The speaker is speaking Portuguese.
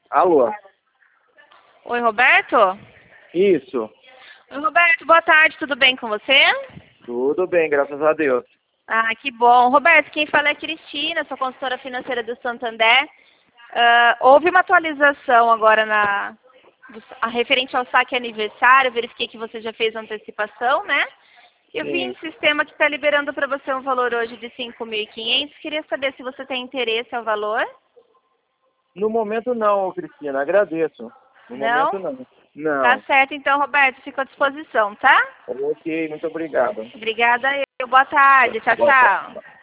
Alô? Oi, Roberto? Isso. Oi, Roberto, boa tarde, tudo bem com você? Tudo bem, graças a Deus. Ah, que bom. Roberto, quem fala é a Cristina, sou consultora financeira do Santander. Houve uma atualização agora referente ao saque aniversário, verifiquei que você já fez a antecipação, né? Eu vi em Sim. sistema que está liberando para você um valor hoje de 5.500. Queria saber se você tem interesse ao valor. No momento não, Cristina, agradeço. No momento Não? não. Tá Não. certo, então, Roberto, fico à disposição, tá? Ok, muito obrigado. Obrigada. Boa tarde. Tchau, Boa tchau. tarde.